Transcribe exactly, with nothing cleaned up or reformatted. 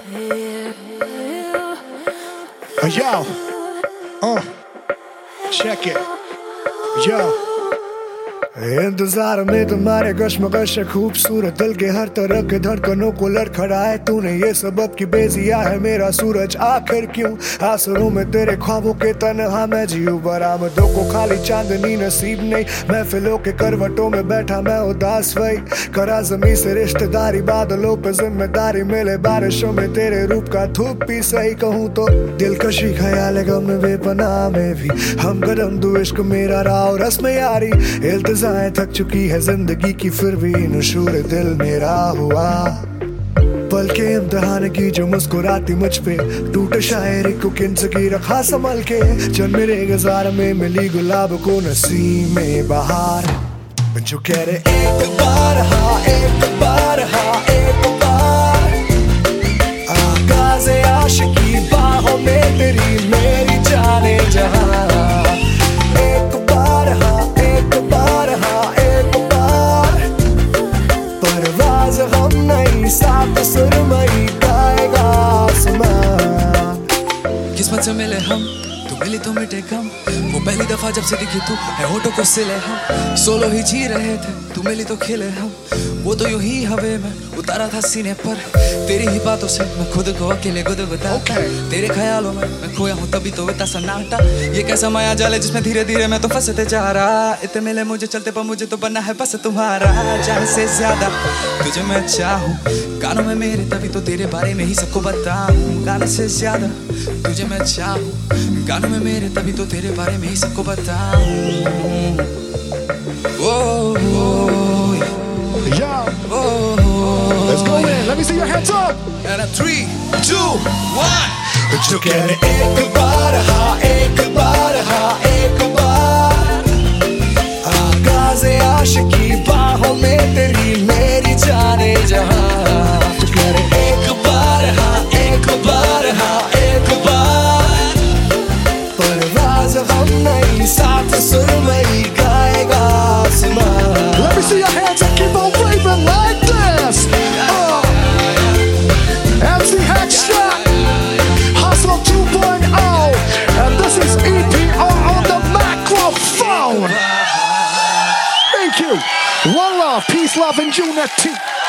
Yo, uh, check it. Yo. इंतजार में तुम्हारे कश्मकश खूबसूरत दिल के हर तरह के धड़कनों को लड़खड़ाए तूने ये सबब की बेजिया है मेरा सूरज आखिर क्यों आसरों में तेरे ख्वाबों के तन्हा मैं जीऊं बरामदों को खाली चांदनी नसीब नहीं महफिलों के करवटों में बैठा मैं उदास वही करा जमी से रिश्तेदारी बादलों पे जिम्मेदारी मिले बारिशों में तेरे रूप का धूप भी सही कहूँ तो दिलकशी ख्याल गम में बेपनाह में भी हम कदम दो इश्क मेरा राव रस्म यारी इल्तिजाएं थक चुकी है जिंदगी की फिर भी नशूर दिल मेरा हुआ पल के इम्तिहान की जो मुस्कुराती मुझ पे टूटे शायरी को किंच की रखा संभल के चल मेरे गुजार में मिली गुलाब को नसीम में बहार जो कह रहे एक बार हाँ एक बार हाँ एक बार आगाज़ आशिकी बाहों में तेरी मेरी जाने जहां एक बार हाँ एक बार हाँ एक बार परवाज़ हम नहीं साथ सुरमई गाएगा आसमान किस्मत से मिले हम तू मिली तो मिटे कम वो पहली दफा जब से दिखी तू है होठों को सिले हम सोलो ही जी रहे थे तू मिली तो खिले हम वो तो यूं ही हवे में उतारा था सीने पर तेरी ही बातों से मैं खुद को अकेले गुदगुदाता तेरे ख्यालों में मैं खोया हूँ तभी तो इतना सन्नाटा ये कैसा माया जाल है जिसमें धीरे धीरे मैं तो फंसते जा रहा इतने मिले मुझे चलते पर मुझे तो बनना है बस तुम्हारा जान से ज्यादा तुझे मैं चाहूँ गानों में मेरे तभी तो तेरे बारे में ही सबको बताऊँ गाने से ज्यादा तुझे मैं चाहूँ गानों में मेरे तभी तो तेरे बारे में ही सबको बताऊँ Yo, let's go in. Let me see your hands up. And a three, two, one. जो कह रहे एक बार हाँ एक बार हाँ एक बार आगाज़ आशिकी बाहों में तेरी मेरी जाने जहां जो कह रहे एक बार हाँ एक बार हाँ एक बार परवाज़ हम नहीं साथ सुरमई गाएगा आसमान. Let me see your hands and keep on waving like this. Uh, M C Hextra, Hustle two point oh, and this is E P R on the microphone. Thank you. One love, peace, love, and unity.